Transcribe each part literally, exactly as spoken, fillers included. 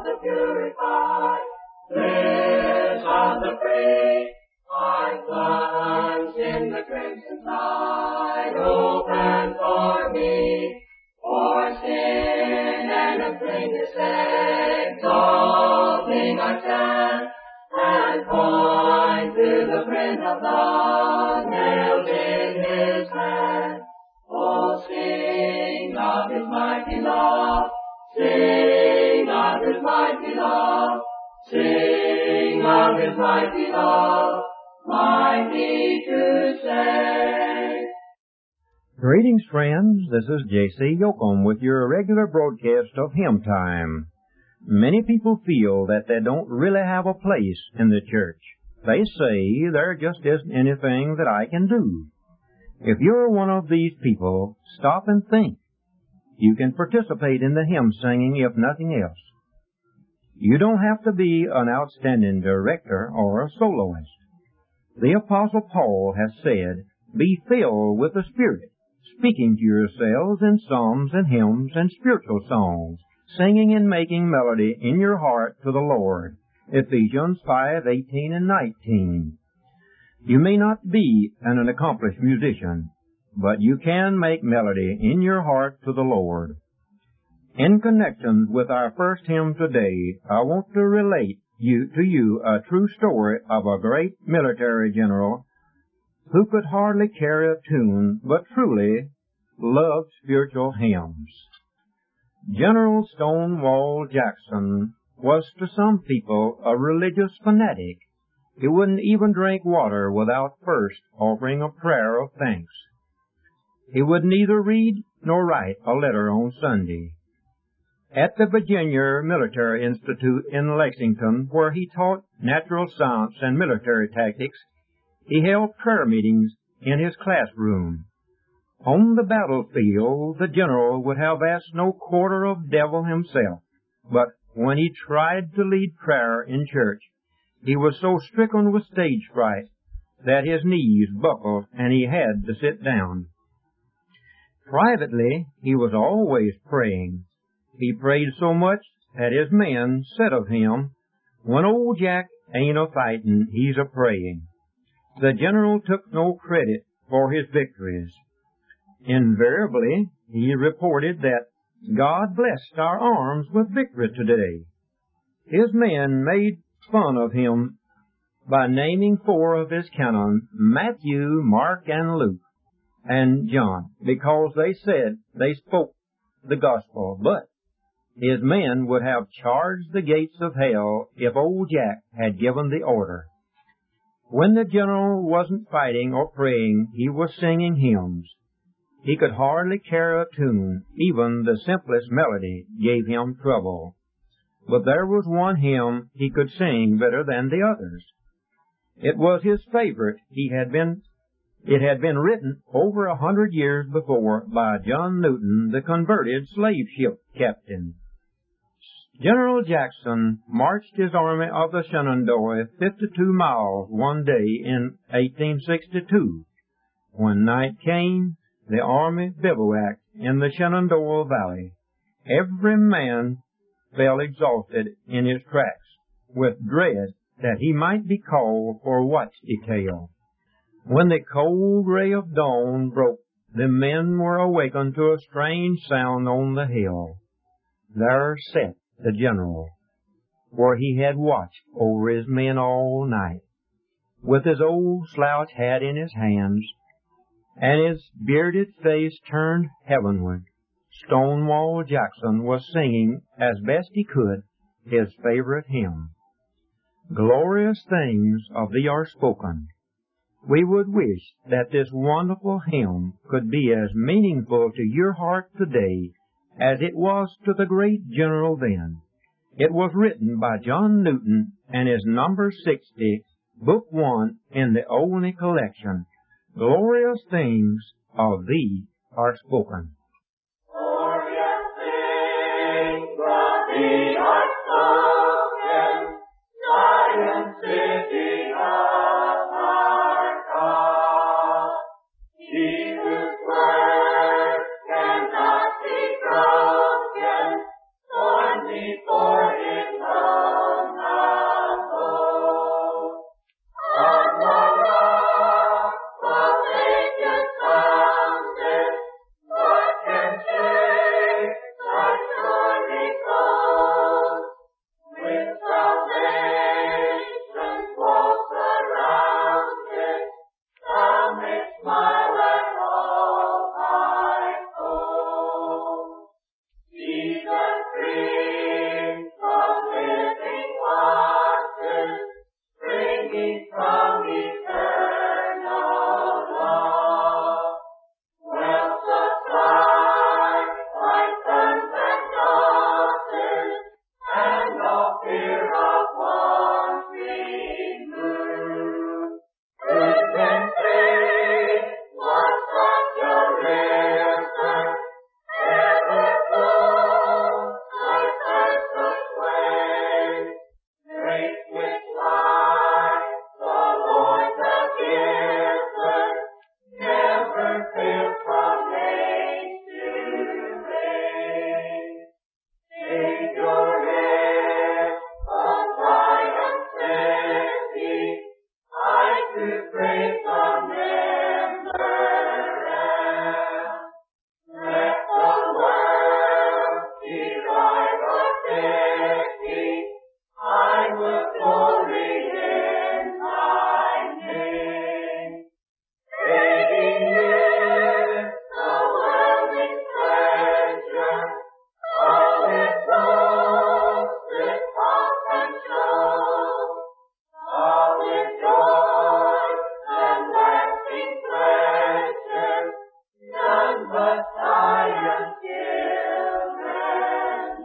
of the purified, bliss of the free, I plunged in the crimson tide, open for me, for sin and a blameless exalting I stand, and point to the friend of God, nailed in his hand. Oh, sing of his mighty love, sing of his mighty love, sing of his mighty love, mighty to save. Greetings, friends. This is J C Yoakum with your regular broadcast of Hymn Time. Many people feel that they don't really have a place in the church. They say there just isn't anything that I can do. If you're one of these people, stop and think. You can participate in the hymn singing if nothing else. You don't have to be an outstanding director or a soloist. The Apostle Paul has said, "Be filled with the Spirit, speaking to yourselves in psalms and hymns and spiritual songs, singing and making melody in your heart to the Lord." Ephesians five eighteen and nineteen. You may not be an accomplished musician, but you can make melody in your heart to the Lord. In connection with our first hymn today, I want to relate you to you a true story of a great military general who could hardly carry a tune, but truly loved spiritual hymns. General Stonewall Jackson was to some people a religious fanatic. He wouldn't even drink water without first offering a prayer of thanks. He would neither read nor write a letter on Sunday. At the Virginia Military Institute in Lexington, where he taught natural science and military tactics, he held prayer meetings in his classroom. On the battlefield, the general would have asked no quarter of devil himself, but when he tried to lead prayer in church, he was so stricken with stage fright that his knees buckled and he had to sit down. Privately, he was always praying. He prayed so much that his men said of him, "When old Jack ain't a-fightin', he's a-praying." The general took no credit for his victories. Invariably, he reported that God blessed our arms with victory today. His men made fun of him by naming four of his canon, Matthew, Mark, and Luke, and John, because they said they spoke the gospel, but his men would have charged the gates of hell if old Jack had given the order. When the general wasn't fighting or praying, he was singing hymns. He could hardly carry a tune. Even the simplest melody gave him trouble. But there was one hymn he could sing better than the others. It was his favorite. He had been, it had been written over a hundred years before by John Newton, the converted slave ship captain. General Jackson marched his army of the Shenandoah fifty-two miles one day in eighteen sixty-two. When night came, the army bivouacked in the Shenandoah Valley. Every man fell exhausted in his tracks, with dread that he might be called for watch detail. When the cold ray of dawn broke, the men were awakened to a strange sound on the hill. There sat the general, where he had watched over his men all night, with his old slouch hat in his hands, and his bearded face turned heavenward. Stonewall Jackson was singing, as best he could, his favorite hymn. Glorious things of thee are spoken. We would wish that this wonderful hymn could be as meaningful to your heart today as it was to the great general then. It was written by John Newton and is number sixty, book one in the Olney collection. Glorious things of thee are spoken. Glorious things of thee are spoken, Zion city of our God. Jesus' word cannot be broken, born before his streams of living waters, springing from eternal love. Well supplied by sons and daughters, and no fear of want removed. Who can say what such a river ever flows like Christmas waves? Great which light the Lord hath given, never fail from age to age. Savior is of Zion's city, I to praise the remembrance. Let the world derive our pity, I will glory in thy name. Fading is the worldly pleasure, all it knows is pomp and show. All it joy and lasting pleasure, none but Zion's children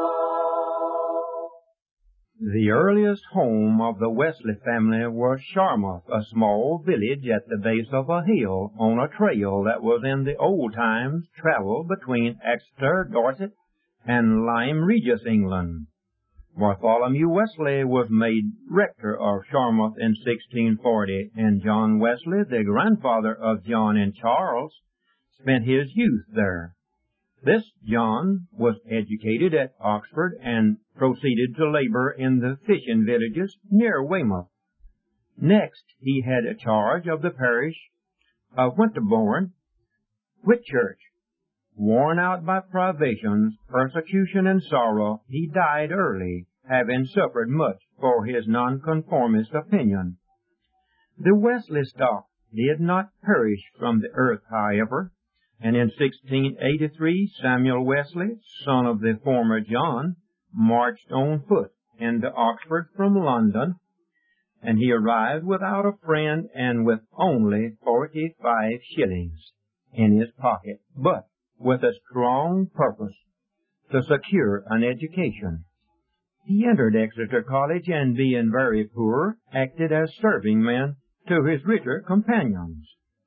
know. The earliest home of the Wesley family was Charmouth, a small village at the base of a hill on a trail that was in the old times traveled between Exeter, Dorset, and Lyme Regis, England. Bartholomew Wesley was made rector of Charmouth in sixteen forty, and John Wesley, the grandfather of John and Charles, spent his youth there. This John was educated at Oxford and proceeded to labor in the fishing villages near Weymouth. Next, he had a charge of the parish of Winterbourne, Whitchurch. Worn out by privations, persecution, and sorrow, he died early, having suffered much for his nonconformist opinion. The Wesley stock did not perish from the earth, however, and in sixteen eighty-three Samuel Wesley, son of the former John, marched on foot into Oxford from London, and he arrived without a friend and with only forty-five shillings in his pocket, but with a strong purpose to secure an education. He entered Exeter College and, being very poor, acted as serving man to his richer companions.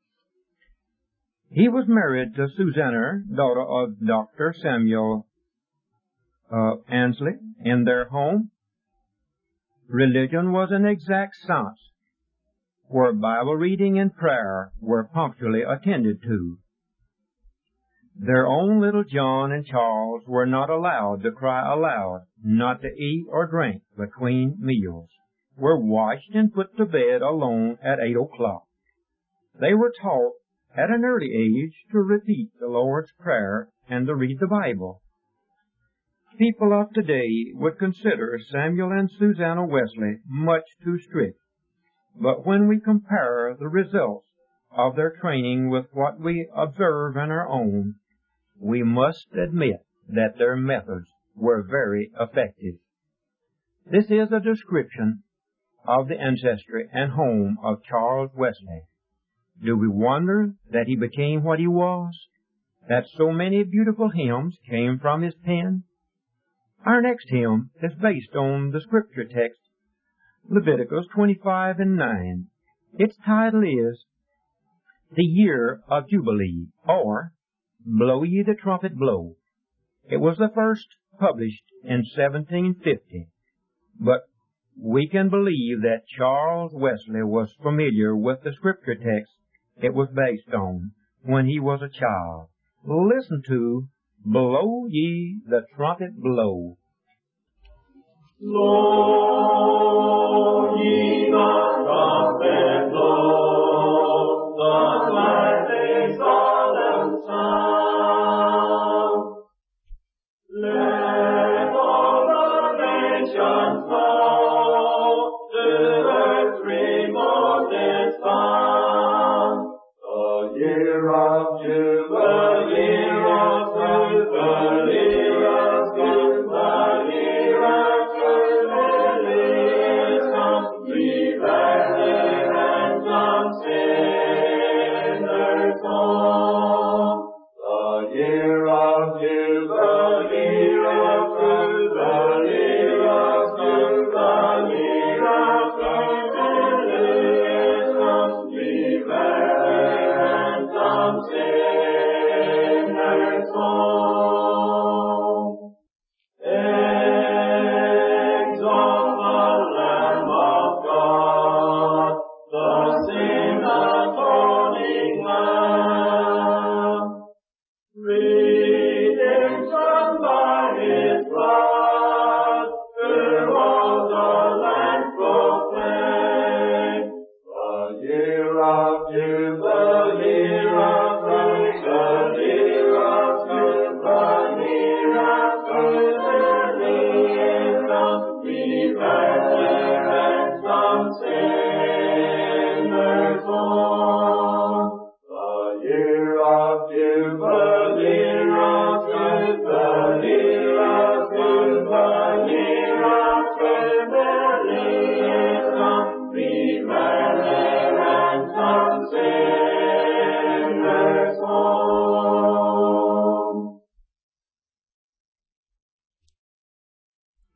He was married to Susanna, daughter of Doctor Samuel uh, Ansley. In their home, religion was an exact science, where Bible reading and prayer were punctually attended to. Their own little John and Charles were not allowed to cry aloud, not to eat or drink between meals, were washed and put to bed alone at eight o'clock. They were taught at an early age to repeat the Lord's Prayer and to read the Bible. People of today would consider Samuel and Susanna Wesley much too strict, but when we compare the results of their training with what we observe in our own, we must admit that their methods were very effective. This is a description of the ancestry and home of Charles Wesley. Do we wonder that he became what he was? That so many beautiful hymns came from his pen? Our next hymn is based on the scripture text, Leviticus twenty-five and nine. Its title is The Year of Jubilee, or Blow Ye the Trumpet Blow. It was the first published in seventeen fifty, but we can believe that Charles Wesley was familiar with the scripture text it was based on when he was a child. Listen to Blow Ye the Trumpet Blow. Blow ye the trumpet blow, the lightning solemn sound. Let all the nations know, to earth's remotest bound, the year of Jubilee, the year of Jubilee, the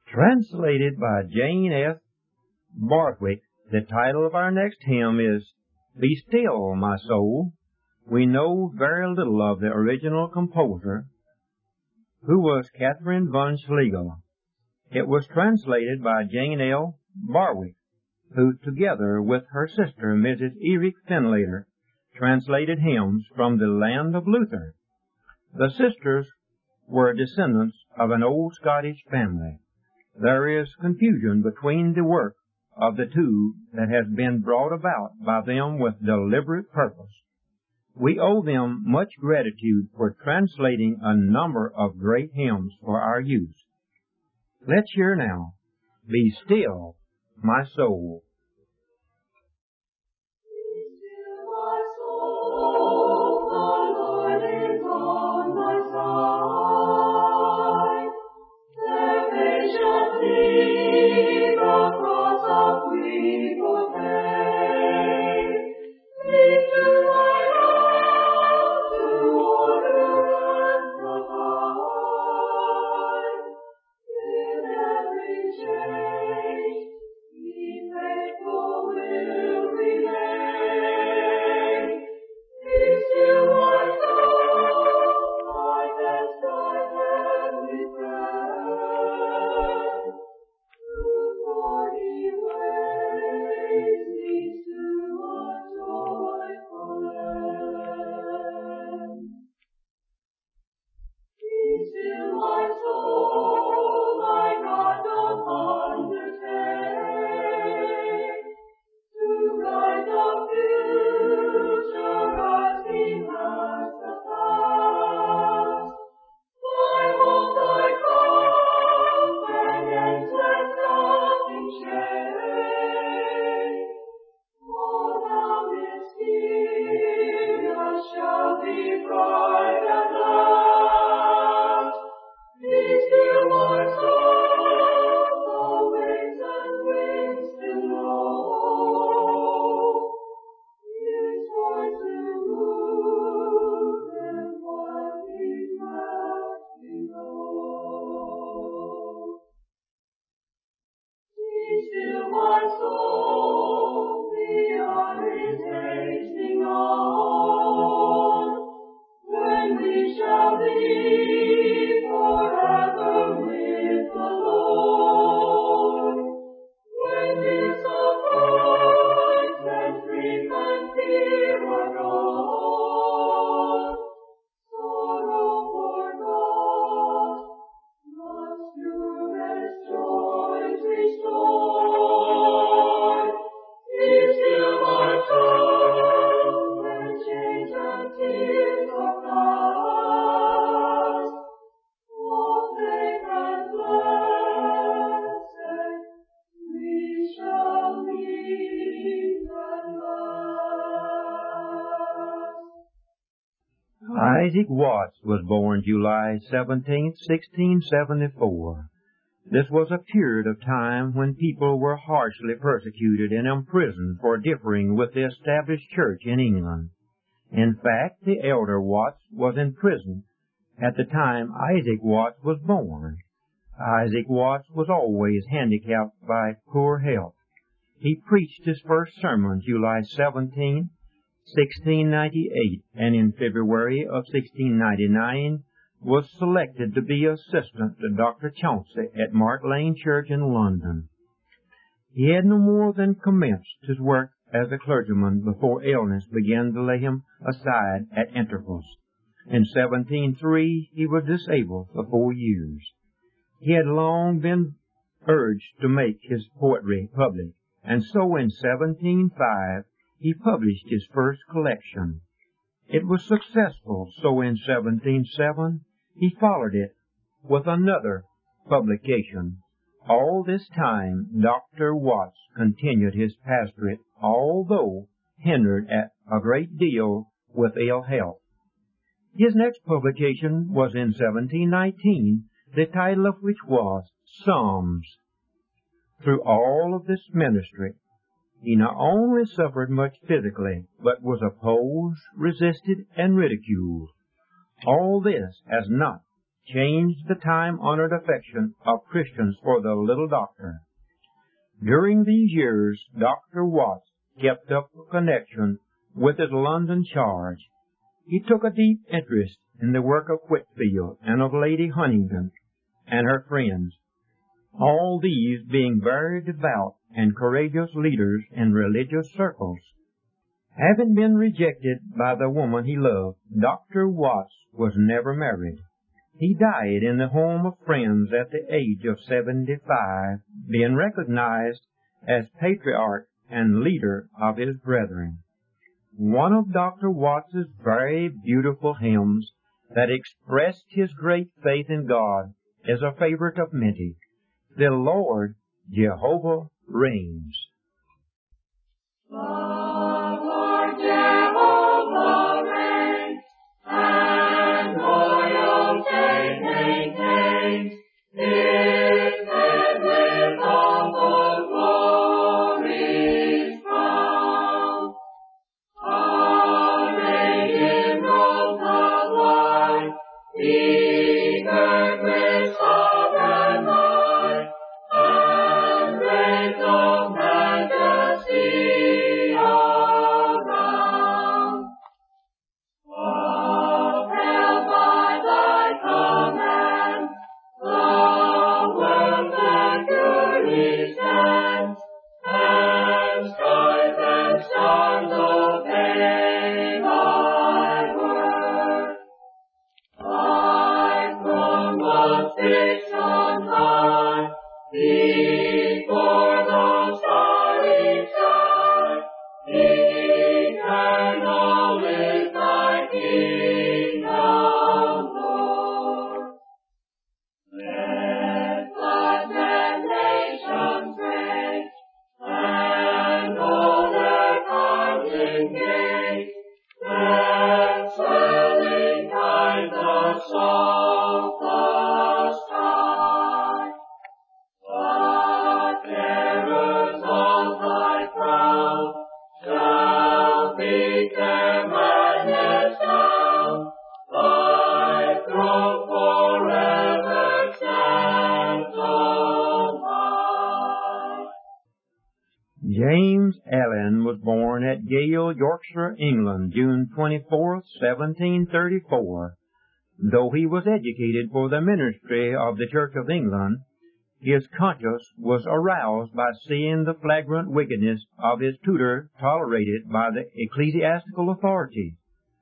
Translated by Jane F. Bartwick, the title of our next hymn is Be Still, My Soul. We know very little of the original composer, who was Catherine von Schlegel. It was translated by Jane L. Barwick, who, together with her sister, Missus Eric Fenlater, translated hymns from the land of Luther. The sisters were descendants of an old Scottish family. There is confusion between the work of the two that has been brought about by them with deliberate purpose. We owe them much gratitude for translating a number of great hymns for our use. Let's hear now, Be Still, My Soul. Isaac Watts was born July seventeenth, sixteen seventy-four. This was a period of time when people were harshly persecuted and imprisoned for differing with the established church in England. In fact, the elder Watts was in prison at the time Isaac Watts was born. Isaac Watts was always handicapped by poor health. He preached his first sermon July seventeenth, sixteen ninety-eight, and in February of sixteen ninety-nine was selected to be assistant to Doctor Chauncey at Mark Lane Church in London. He had no more than commenced his work as a clergyman before illness began to lay him aside at intervals. In seventeen oh three he was disabled for four years. He had long been urged to make his poetry public, and so in seventeen oh five he published his first collection. It was successful, so in seventeen oh seven he followed it with another publication. All this time Doctor Watts continued his pastorate, although hindered at a great deal with ill health. His next publication was in seventeen nineteen, the title of which was Psalms. Through all of this ministry, he not only suffered much physically, but was opposed, resisted, and ridiculed. All this has not changed the time-honored affection of Christians for the little doctor. During these years, Doctor Watts kept up a connection with his London charge. He took a deep interest in the work of Whitefield and of Lady Huntington and her friends, all these being very devout and courageous leaders in religious circles. Having been rejected by the woman he loved, Doctor Watts was never married. He died in the home of friends at the age of seventy-five, being recognized as patriarch and leader of his brethren. One of Doctor Watts's very beautiful hymns that expressed his great faith in God is a favorite of many. The Lord Jehovah reigns. The Lord Jehovah reigns, and loyalty maintains. His head with humble glories crowned. A radiant robe of light, he girt with sovereign might, and reigns of majesty around. Upheld by thy command, the world securely stands, and skies and stars obey thy word. Thy throne was fixed on high, before the starry sky. Eternal is thy kingdom, Lord. Let gods and nations reign, and all their arms engage. Let swelling tides assault the sky. The terrors of thy crown shall beat their madness down. Thy throne forever stands on high. James Allen was born at Gale, Yorkshire, England, June twenty-fourth, seventeen thirty-four. Though he was educated for the ministry of the Church of England, his conscience was aroused by seeing the flagrant wickedness of his tutor tolerated by the ecclesiastical authority.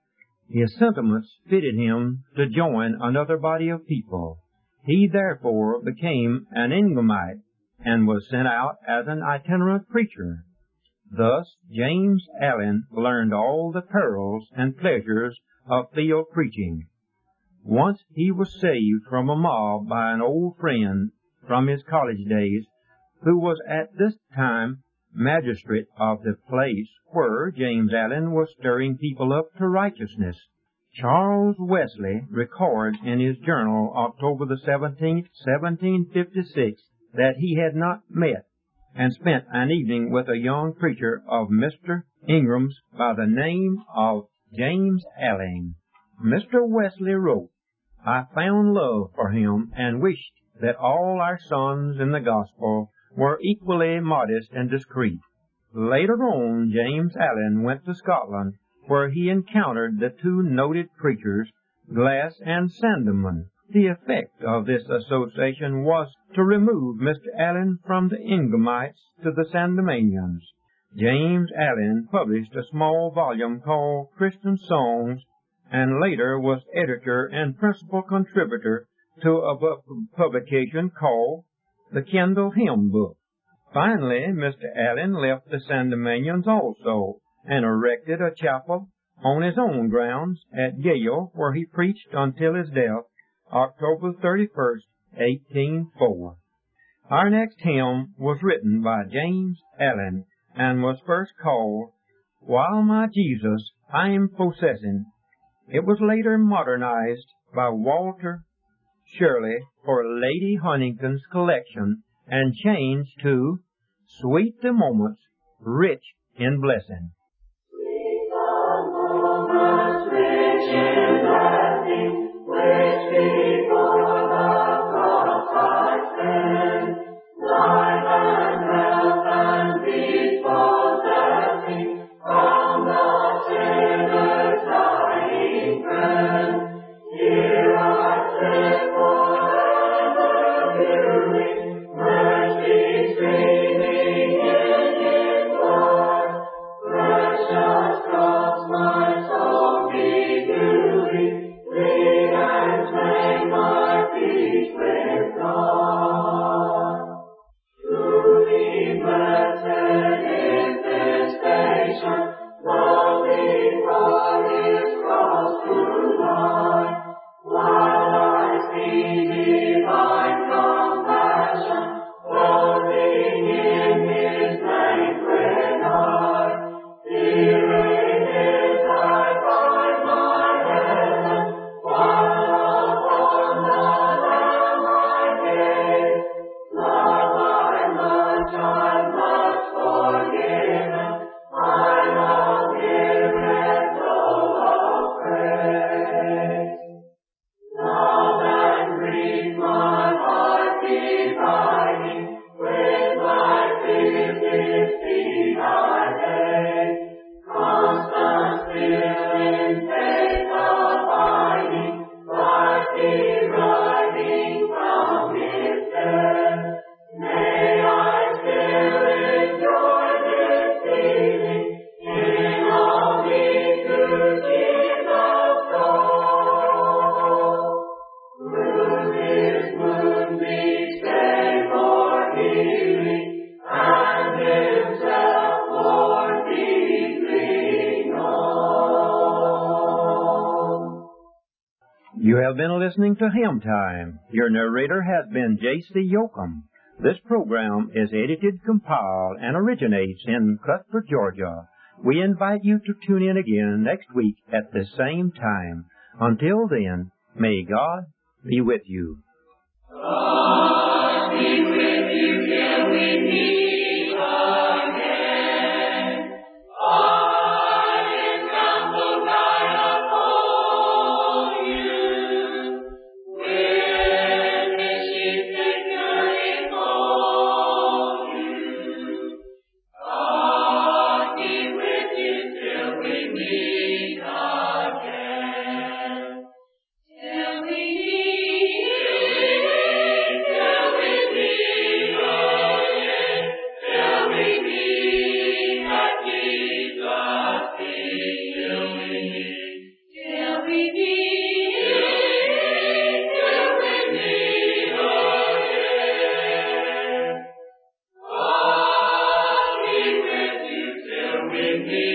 His sentiments fitted him to join another body of people. He therefore became an Ingramite and was sent out as an itinerant preacher. Thus James Allen learned all the perils and pleasures of field preaching. Once he was saved from a mob by an old friend from his college days, who was at this time magistrate of the place where James Allen was stirring people up to righteousness. Charles Wesley records in his journal, October the seventeenth, seventeen fifty-six, that he had not met and spent an evening with a young preacher of Mister Ingram's by the name of James Allen. Mister Wesley wrote, "I found love for him and wished that all our sons in the gospel were equally modest and discreet." Later on, James Allen went to Scotland, where he encountered the two noted preachers, Glass and Sandeman. The effect of this association was to remove Mister Allen from the Ingramites to the Sandemanians. James Allen published a small volume called Christian Songs, and later was editor and principal contributor to a publication called the Kendall Hymn Book. Finally, Mister Allen left the Sandemanians also, and erected a chapel on his own grounds at Gale, where he preached until his death, October thirty-first, eighteen oh four. Our next hymn was written by James Allen, and was first called, "While My Jesus I'm Possessing." It was later modernized by Walter Shirley for Lady Huntington's collection, and changed to "Sweet the Moments, Rich in Blessing." Sweet the moments, rich in blessing, which before abiding, with my simplicity I lay, constant still in faith abiding, life deriving from His death. May I still enjoy this feeling, in all me to Jesus go. Through His moonbeams stay for healing, and Himself more deeply known. You have been listening to Hymn Time. Your narrator has been J C Yoakum. This program is edited, compiled, and originates in Cuthbert, Georgia. We invite you to tune in again next week at the same time. Until then, may God be with you. God be with you till we meet again. I encamped right upon you, with His sheep securely for you. God be with you till we meet again. Till we meet, till we meet again, till we meet at Jesus' feet, till we meet, till we meet, till we meet again. God be with you till we meet.